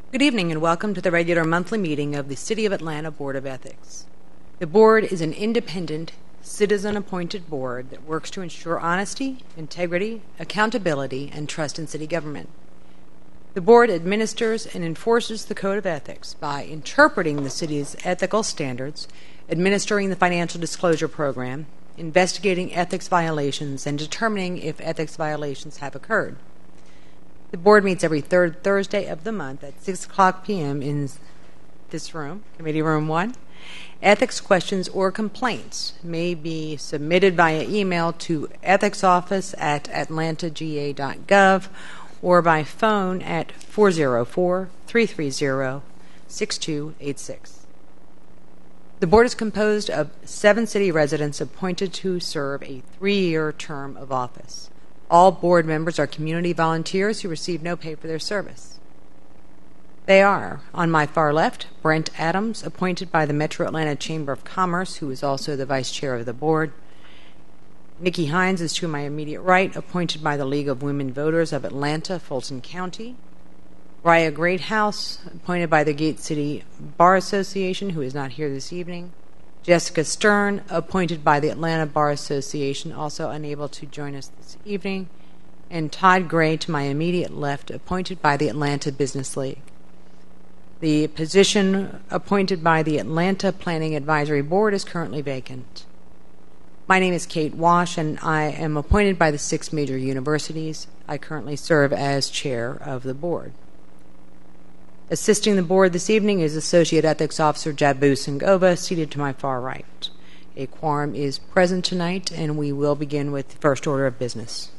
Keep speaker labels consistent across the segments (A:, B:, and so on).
A: Good evening and welcome to the regular monthly meeting of the City of Atlanta Board of Ethics. The board is an independent, citizen-appointed board that works to ensure honesty, integrity, accountability, and trust in city government. The board administers and enforces the Code of Ethics by interpreting the city's ethical standards, administering the financial disclosure program, investigating ethics violations, and determining if ethics violations have occurred. The board meets every third Thursday of the month at 6 o'clock p.m. in this room, Committee Room 1. Ethics questions or complaints may be submitted via email to ethicsoffice@atlantaga.gov or by phone at 404-330-6286. The board is composed of 7 city residents appointed to serve a 3-year term of office. All board members are community volunteers who receive no pay for their service. They are, on my far left, Brent Adams, appointed by the Metro Atlanta Chamber of Commerce, who is also the vice chair of the board. Nikki Hines is to my immediate right, appointed by the League of Women Voters of Atlanta, Fulton County. Raya Greathouse, appointed by the Gate City Bar Association, who is not here this evening. Jessica Stern, appointed by the Atlanta Bar Association, also unable to join us this evening. And Todd Gray, to my immediate left, appointed by the Atlanta Business League. The position appointed by the Atlanta Planning Advisory Board is currently vacant. My name is Kate Wash, and I am appointed by the 6 major universities. I currently serve as chair of the board. Assisting the board this evening is Associate Ethics Officer Jabu Singova, seated to my far right. A quorum is present tonight, and we will begin with the first order of business,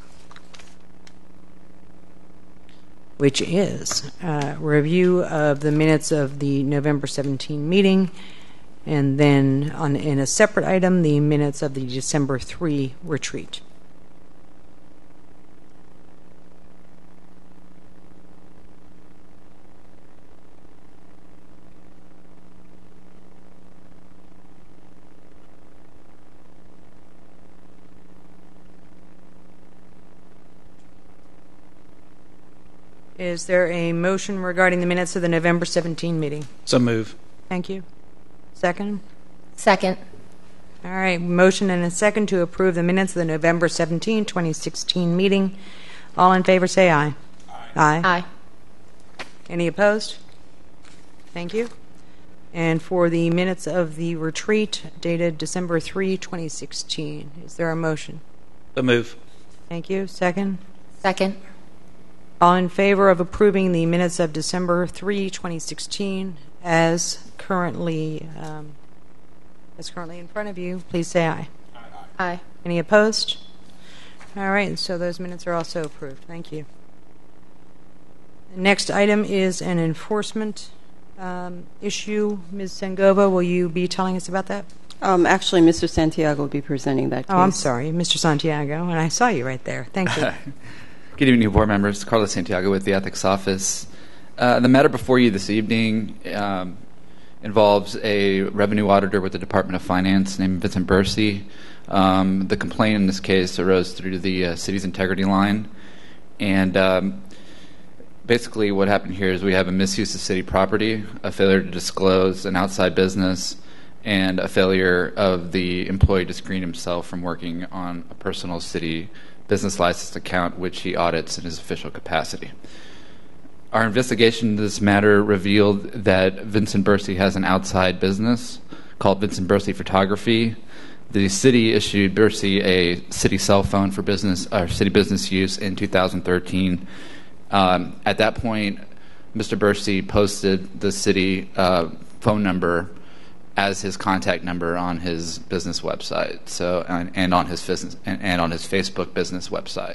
A: which is review of the minutes of the November 17 meeting, and then in a separate item, the minutes of the December 3 retreat. Is there a motion regarding the minutes of the November 17 meeting?
B: So move.
A: Thank you. Second?
C: Second.
A: All right, motion and a second to approve the minutes of the November 17, 2016 meeting. All in favor say aye.
B: Aye.
C: Aye.
A: Any opposed? Thank you. And for the minutes of the retreat dated December 3, 2016, is there a motion?
B: So move.
A: Thank you. Second?
C: Second.
A: All in favor of approving the minutes of December 3, 2016 as currently in front of you, please say aye.
C: Aye.
A: Any opposed? All right, so those minutes are also approved. Thank you. The next item is an enforcement issue. Ms. Sengova, will you be telling us about that?
D: Actually, Mr. Santiago will be presenting that case.
A: Oh, I'm sorry, Mr. Santiago, and I saw you right there. Thank you.
E: Good evening, board members. Carlos Santiago with the Ethics Office. The matter before you this evening involves a revenue auditor with the Department of Finance named Vincent Bursey. The complaint in this case arose through the city's integrity line. And basically what happened here is we have a misuse of city property, a failure to disclose an outside business, and a failure of the employee to screen himself from working on a personal city business license account, which he audits in his official capacity. Our investigation into this matter revealed that Vincent Bursey has an outside business called Vincent Bursey Photography. The city issued Bursey a city cell phone for business or city business use in 2013. At that point, Mr. Bursey posted the city phone number as his contact number on his business website, and on his Facebook business website.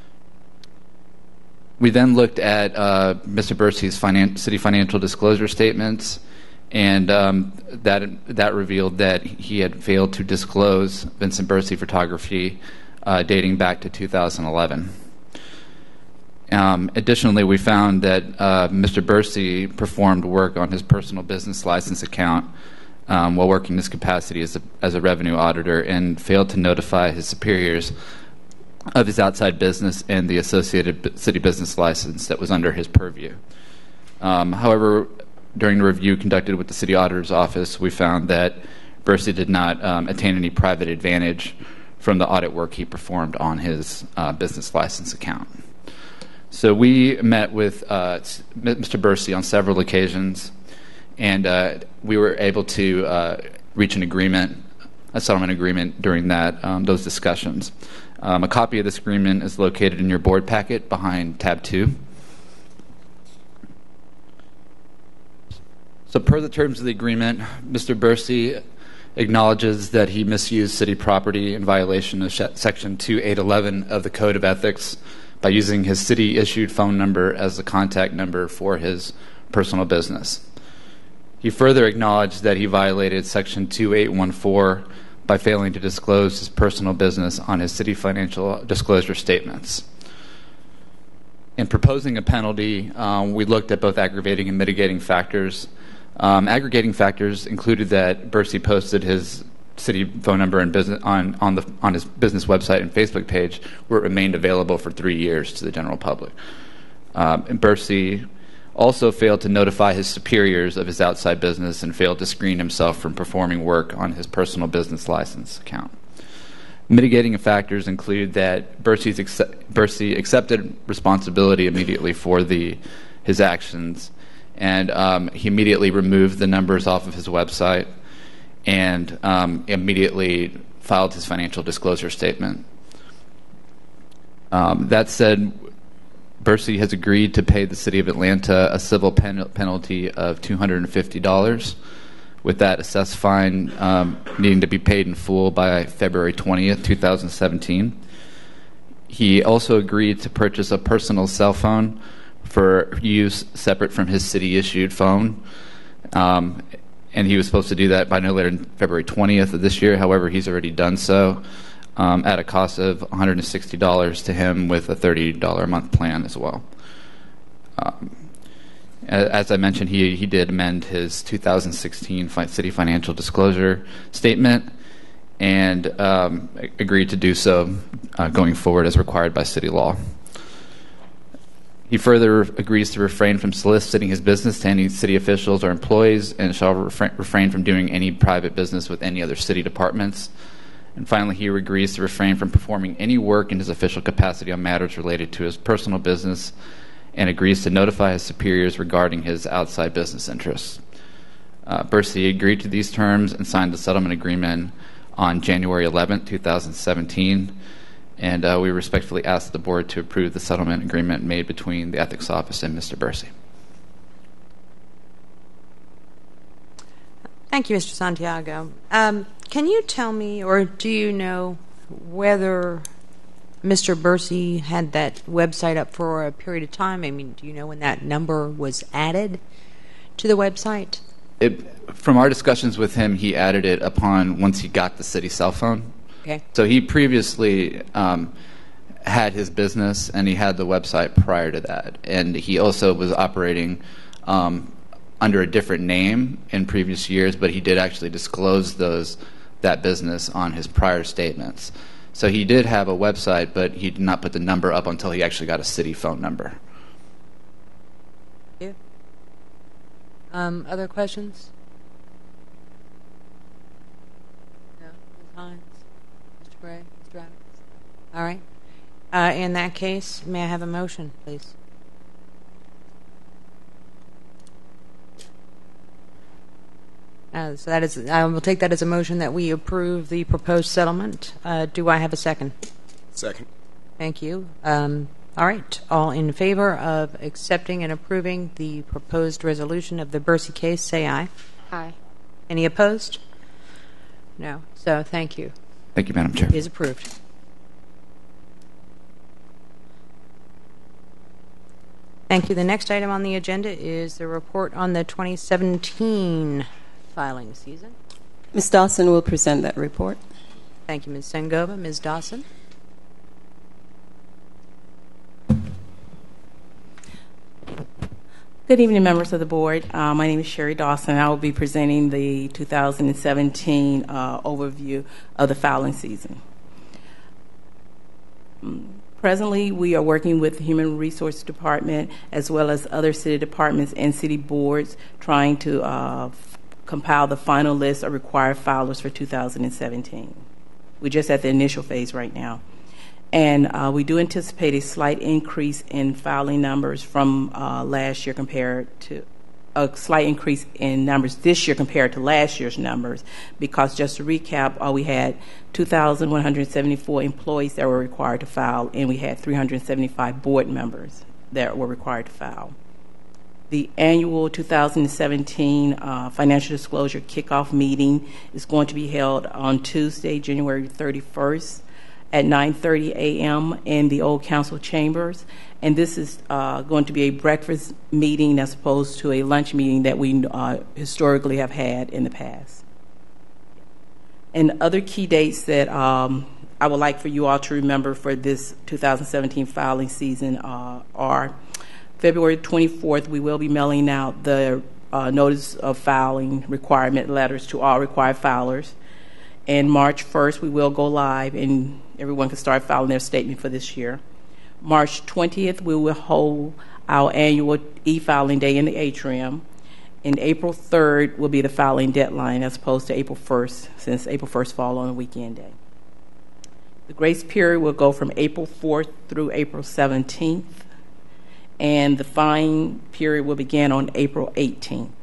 E: We then looked at Mr. Bursey's city financial disclosure statements, and that revealed that he had failed to disclose Vincent Bursey Photography dating back to 2011. Additionally, we found that Mr. Bursey performed work on his personal business license account while working in his capacity as a revenue auditor, and failed to notify his superiors of his outside business and the associated city business license that was under his purview. However, during the review conducted with the city auditor's office, we found that Bursey did not attain any private advantage from the audit work he performed on his business license account. So we met with Mr. Bursey on several occasions, and we were able to reach an agreement, a settlement agreement during those discussions. A copy of this agreement is located in your board packet behind tab 2. So per the terms of the agreement, Mr. Bursey acknowledges that he misused city property in violation of Section 2811 of the Code of Ethics by using his city-issued phone number as the contact number for his personal business. He further acknowledged that he violated Section 2814 by failing to disclose his personal business on his city financial disclosure statements. In proposing a penalty, we looked at both aggravating and mitigating factors. Aggregating factors included that Bursey posted his city phone number and business on his business website and Facebook page, where it remained available for 3 years to the general public. And Bursey also failed to notify his superiors of his outside business and failed to screen himself from performing work on his personal business license account. Mitigating factors include that Bursey accepted responsibility immediately for his actions, and he immediately removed the numbers off of his website and immediately filed his financial disclosure statement. That said, Bursey has agreed to pay the City of Atlanta a civil penalty of $250, with that assessed fine needing to be paid in full by February 20th, 2017. He also agreed to purchase a personal cell phone for use separate from his city-issued phone. And he was supposed to do that by no later than February 20th of this year. However, he's already done so at a cost of $160 to him, with a $30 a month plan as well. As I mentioned, he did amend his 2016 city financial disclosure statement and agreed to do so going forward as required by city law. He further agrees to refrain from soliciting his business to any city officials or employees, and shall refrain from doing any private business with any other city departments. And finally, he agrees to refrain from performing any work in his official capacity on matters related to his personal business, and agrees to notify his superiors regarding his outside business interests. Bursey agreed to these terms and signed the settlement agreement on January 11, 2017. And we respectfully ask the board to approve the settlement agreement made between the Ethics Office and Mr. Bursey.
A: Thank you, Mr. Santiago. Can you tell me, or do you know, whether Mr. Bursey had that website up for a period of time? I mean, do you know when that number was added to the website?
E: From our discussions with him, he added it once he got the city cell phone.
A: Okay.
E: So he previously had his business, and he had the website prior to that. And he also was operating under a different name in previous years, but he did actually disclose that business on his prior statements. So he did have a website, but he did not put the number up until he actually got a city phone number.
A: Thank you. Other questions? No? Ms. Hines? Mr. Gray? Mr. Adams? All right. In that case, may I have a motion, please? So that is, I will take that as a motion that we approve the proposed settlement. Do I have a second?
B: Second.
A: Thank you. All right. All in favor of accepting and approving the proposed resolution of the Bursey case, say aye.
C: Aye.
A: Any opposed? No. So thank you.
E: Thank you, Madam Chair.
A: It is approved. Thank you. The next item on the agenda is the report on the 2017 filing season.
D: Ms. Dawson will present that report.
A: Thank you, Ms. Sengova. Ms. Dawson.
F: Good evening, members of the board. My name is Sherry Dawson. I will be presenting the 2017 overview of the filing season. Presently, we are working with the Human Resource Department as well as other city departments and city boards trying to compile the final list of required filers for 2017. We're just at the initial phase right now. And we do anticipate a slight increase in filing numbers from last year compared to a slight increase in numbers this year compared to last year's numbers, because just to recap, we had 2,174 employees that were required to file, and we had 375 board members that were required to file. The annual 2017 financial disclosure kickoff meeting is going to be held on Tuesday, January 31st at 9:30 a.m. in the Old Council Chambers. And this is going to be a breakfast meeting as opposed to a lunch meeting that we historically have had in the past. And other key dates that I would like for you all to remember for this 2017 filing season are February 24th, we will be mailing out the notice of filing requirement letters to all required filers. And March 1st, we will go live and everyone can start filing their statement for this year. March 20th, we will hold our annual e-filing day in the atrium. And April 3rd will be the filing deadline as opposed to April 1st, since April 1st falls on a weekend day. The grace period will go from April 4th through April 17th. And the fine period will begin on April 18th.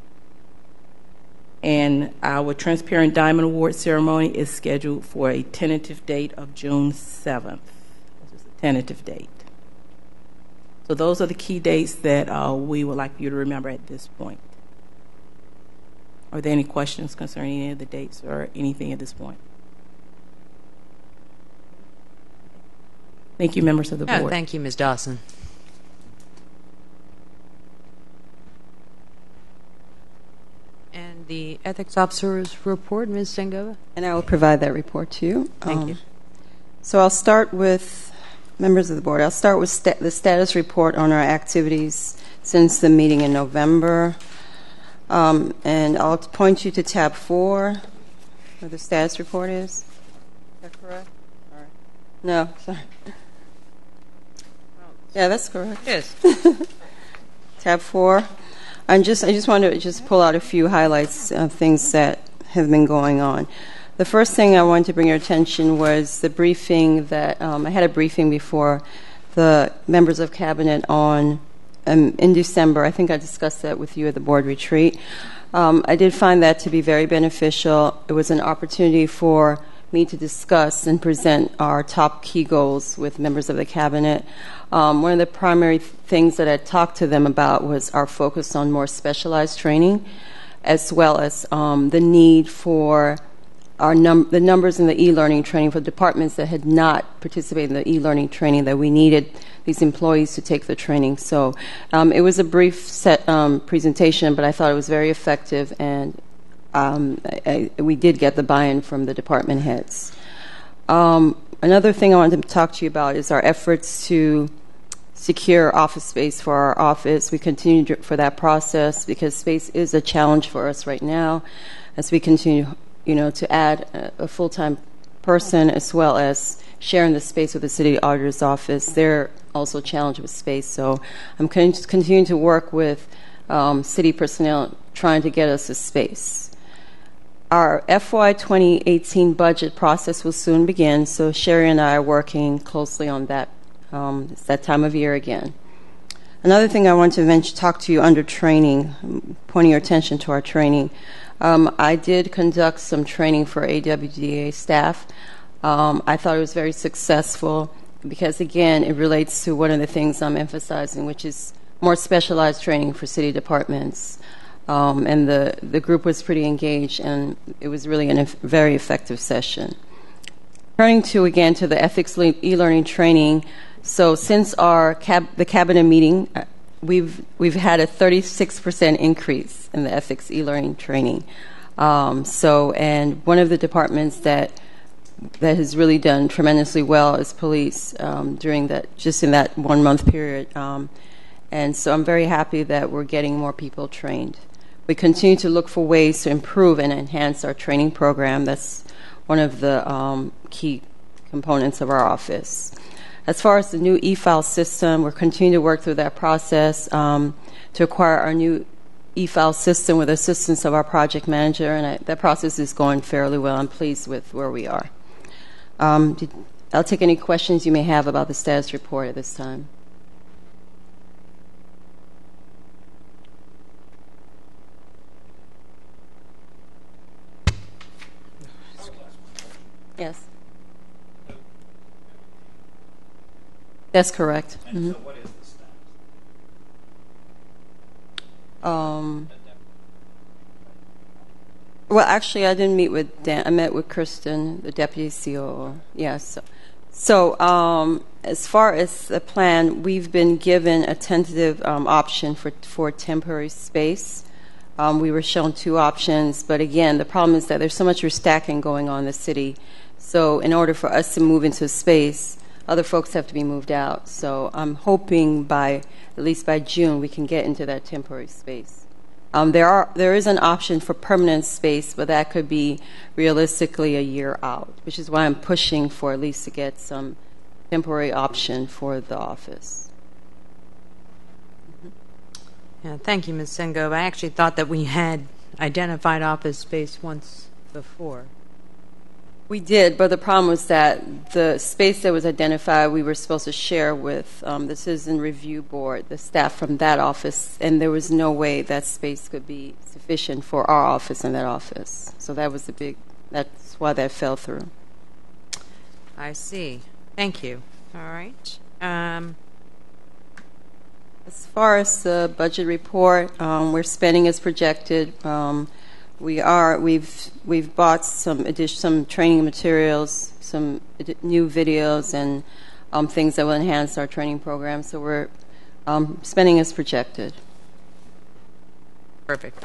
F: And our Transparent Diamond Award ceremony is scheduled for a tentative date of June 7th. This is a tentative date. So those are the key dates that we would like you to remember at this point. Are there any questions concerning any of the dates or anything at this point? Thank you, members of the board.
A: Thank you, Ms. Dawson. And the ethics officer's report, Ms. Sengova.
D: And I will provide that report to you.
A: Thank you.
D: So I'll start with members of the board. I'll start with the status report on our activities since the meeting in November. And I'll point you to tab 4, where the status report is. Is that correct? All right. No, sorry. Yeah, that's correct.
A: Yes.
D: Tab 4. I just want to just pull out a few highlights of things that have been going on. The first thing I wanted to bring your attention was the briefing that I had a briefing before the members of cabinet on in December. I think I discussed that with you at the board retreat. I did find that to be very beneficial. It was an opportunity for me to discuss and present our top key goals with members of the cabinet. One of the primary things that I talked to them about was our focus on more specialized training, as well as the need for the numbers in the e-learning training for departments that had not participated in the e-learning training, that we needed these employees to take the training. So it was a brief presentation, but I thought it was very effective, and we did get the buy-in from the department heads. Another thing I wanted to talk to you about is our efforts to secure office space for our office. We continue for that process because space is a challenge for us right now as we continue, to add a full-time person as well as sharing the space with the city auditor's office. They're also challenged with space, so I'm continuing to work with city personnel trying to get us a space. Our FY 2018 budget process will soon begin, so Sherry and I are working closely on that. It's that time of year again. Another thing I want to talk to you under training, pointing your attention to our training. I did conduct some training for AWDA staff. I thought it was very successful because, again, it relates to one of the things I'm emphasizing, which is more specialized training for city departments. And the group was pretty engaged, and it was really a very effective session. Turning to the ethics e-learning training. So since the cabinet meeting, we've had a 36% increase in the ethics e-learning training. And one of the departments that has really done tremendously well is police during in that 1 month period. And so I'm very happy that we're getting more people trained. We continue to look for ways to improve and enhance our training program. That's one of the key components of our office. As far as the new e-file system, we're continuing to work through that process to acquire our new e-file system with the assistance of our project manager, and that process is going fairly well. I'm pleased with where we are. I'll take any questions you may have about the status report at this time. Yes. That's correct.
B: And so what is the status?
D: Well, actually, I didn't meet with Dan. I met with Kristen, the deputy COO. Yes. So as far as the plan, we've been given a tentative option for temporary space. We were shown 2 options, but again, the problem is that there's so much restacking going on in the city. So in order for us to move into a space, other folks have to be moved out. So I'm hoping at least by June, we can get into that temporary space. There is an option for permanent space, but that could be realistically a year out, which is why I'm pushing for at least to get some temporary option for the office.
A: Yeah, thank you, Ms. Sengove. I actually thought that we had identified office space once before.
D: We did, but the problem was that the space that was identified we were supposed to share with the Citizen Review Board, the staff from that office, and there was no way that space could be sufficient for our office and that office. So that's why that fell through.
A: I see. Thank you. All right.
D: As far as the budget report, we're spending as projected. We've bought some training materials, some new videos, and things that will enhance our training program. So we're spending as projected.
A: Perfect.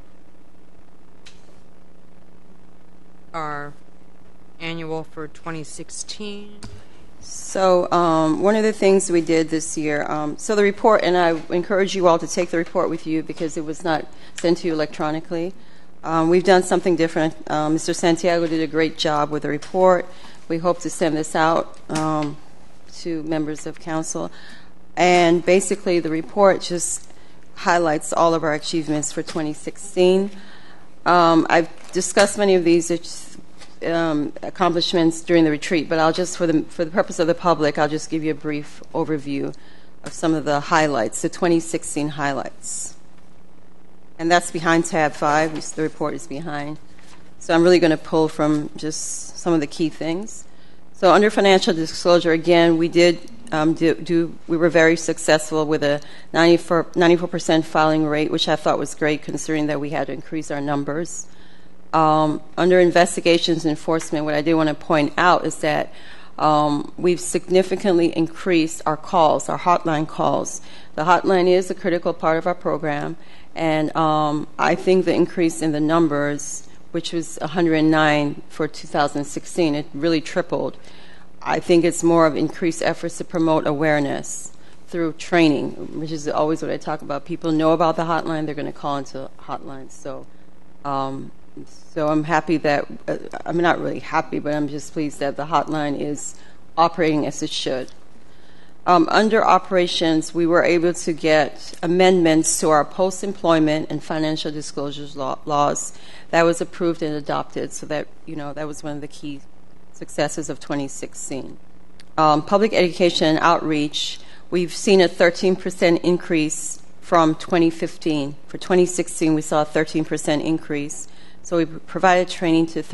A: Our annual for 2016.
D: So one of the things we did this year, so the report, and I encourage you all to take the report with you because it was not sent to you electronically. We've done something different. Mr. Santiago did a great job with the report. We hope to send this out to members of council. And basically, the report just highlights all of our achievements for 2016. I've discussed many of these accomplishments during the retreat, but I'll just, for the purpose of the public, I'll just give you a brief overview of some of the highlights, the 2016 highlights. And that's behind tab 5. The report is behind. So I'm really going to pull from just some of the key things. So under financial disclosure, again, we did we were very successful with a 94% filing rate, which I thought was great considering that we had to increase our numbers. Under investigations and enforcement, what I did want to point out is that we've significantly increased our calls, our hotline calls. The hotline is a critical part of our program, and I think the increase in the numbers, which was 109 for 2016, it really tripled. I think it's more of increased efforts to promote awareness through training, which is always what I talk about. People know about the hotline, they're going to call into hotlines. So I'm happy that, I'm not really happy, but I'm just pleased that the hotline is operating as it should. Under operations, we were able to get amendments to our post-employment and financial disclosures laws. That was approved and adopted, so that, that was one of the key successes of 2016. Public education and outreach, we've seen a 13% increase from 2015. For 2016, we saw a 13% increase. So we provided training to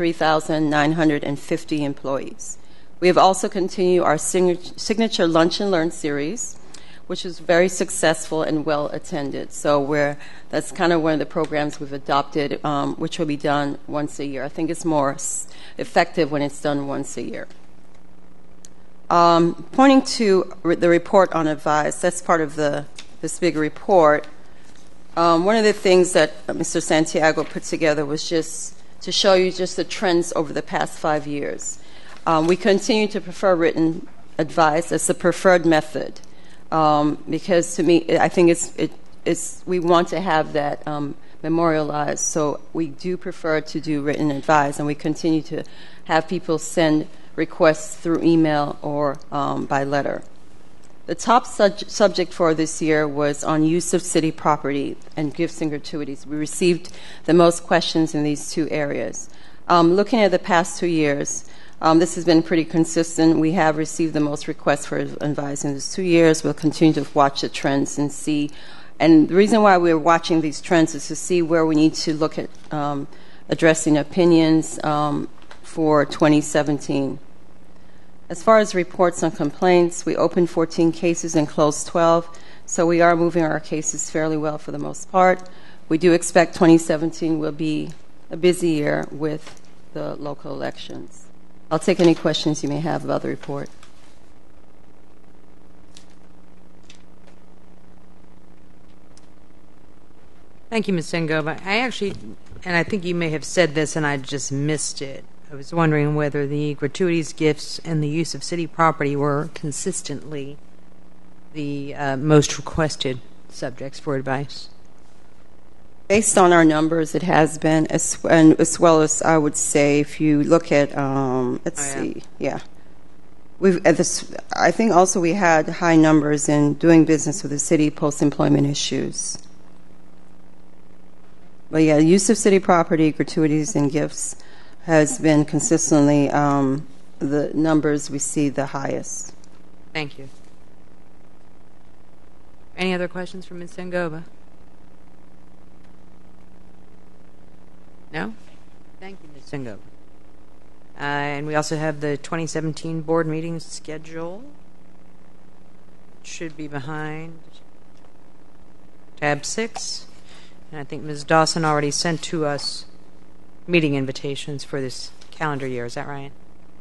D: 3,950 employees. We have also continued our signature Lunch and Learn series, which is very successful and well attended. So that's kind of one of the programs we've adopted, which will be done once a year. I think it's more effective when it's done once a year. Pointing to the report on Advise, that's part of this big report. One of the things that Mr. Santiago put together was just to show you just the trends over the past 5 years. We continue to prefer written advice as the preferred method because to me, I think we want to have that memorialized. So we do prefer to do written advice, and we continue to have people send requests through email or by letter. The top subject for this year was on use of city property and gifts and gratuities. We received the most questions in these two areas. Looking at the past 2 years, this has been pretty consistent. We have received the most requests for advice in these 2 years. We'll continue to watch the trends and see. And the reason why we're watching these trends is to see where we need to look at addressing opinions for 2017. As far as reports on complaints, we opened 14 cases and closed 12, so we are moving our cases fairly well for the most part. We do expect 2017 will be a busy year with the local elections. I'll take any questions you may have about the report.
A: Thank you, Ms. Sengova. I think you may have said this and I just missed it. I was wondering whether the gratuities, gifts, and the use of city property were consistently the most requested subjects for advice.
D: Based on our numbers, it has been, as well as I would say, if you look at, I think also we had high numbers in doing business with the city, post-employment issues. But yeah, use of city property, gratuities, and gifts has been consistently the numbers we see the highest.
A: Thank you. Any other questions for Ms. Sengova? No? Thank you, Ms. Sengova. And we also have the 2017 board meetings schedule. Should be behind tab 6. And I think Ms. Dawson already sent to us meeting invitations for this calendar year. Is that right?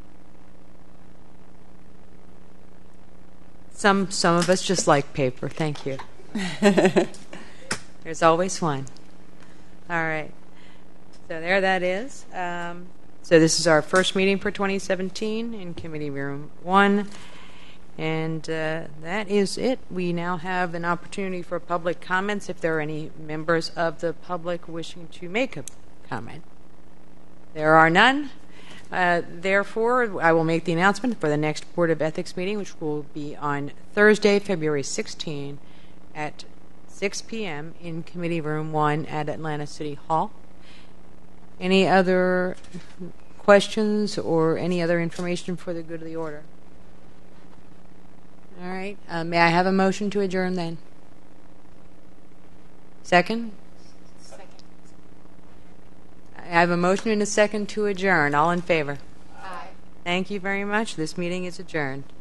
A: Some of us just like paper. Thank you. There's always one. All right. So there that is. So this is our first meeting for 2017 in Committee Room 1. And that is it. We now have an opportunity for public comments if there are any members of the public wishing to make a comment. There are none. Therefore, I will make the announcement for the next Board of Ethics meeting, which will be on Thursday, February 16 at 6 p.m. in Committee Room 1 at Atlanta City Hall. Any other questions or any other information for the good of the order? All right. May I have a motion to adjourn then? Second? Second. I have a motion and a second to adjourn. All in favor? Aye. Thank you very much. This meeting is adjourned.